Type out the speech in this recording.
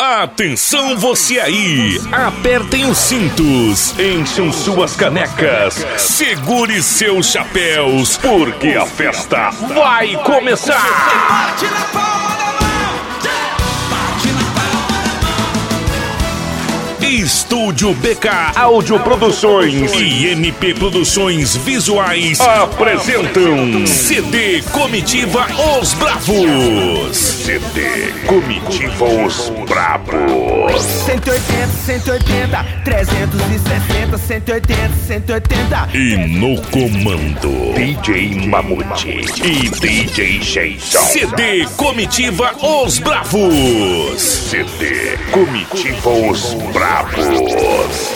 Atenção você aí, apertem os cintos, encham suas canecas, segure seus chapéus, porque a festa vai começar! Estúdio BK Audioproduções e MP Produções Visuais apresentam CD Comitiva Os Bravos. CD Comitiva Os Bravos. 180, 180, 360, 180, 180. E no comando, DJ Mamute e DJ Jason. CD Comitiva Os Bravos. CD Comitiva Os Bravos.